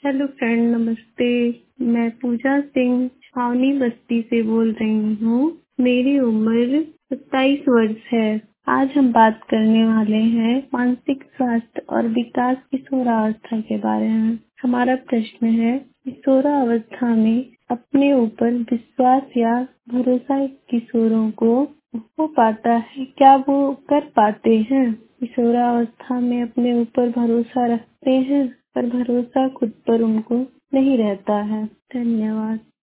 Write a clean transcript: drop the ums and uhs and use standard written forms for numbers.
Hello friend, नमस्ते। मैं पूजा सिंह छावनी बस्ती से बोल रही हूँ। मेरी उम्र 27 वर्ष है। आज हम बात करने वाले हैं मानसिक स्वास्थ्य और विकास किशोरावस्था के बारे में। हमारा प्रश्न है, किशोरावस्था में अपने ऊपर विश्वास या भरोसा किशोरों को हो पाता है? क्या वो कर पाते हैं? किशोरावस्था में अपने ऊपर भरोसा रखते हैं, पर भरोसा खुद पर उनको नहीं रहता है। धन्यवाद।